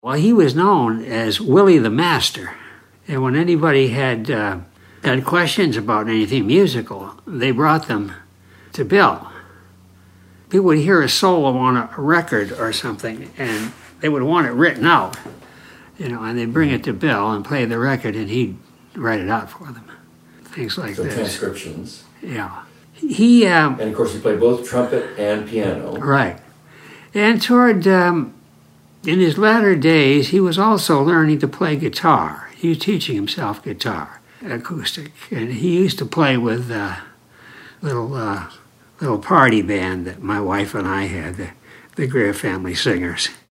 Well, he was known as Willie the Master. And when anybody had questions about anything musical, they brought them to Bill. People would hear a solo on a record or something, and they would want it written out, and they'd bring it to Bill and play the record, and he'd write it out for them. Things like so this. Transcriptions. Yeah. And of course, he played both trumpet and piano. Right. And toward, in his latter days, he was also learning to play guitar. He was teaching himself guitar, acoustic. And he used to play with a little party band that my wife and I had, the Greer Family Singers.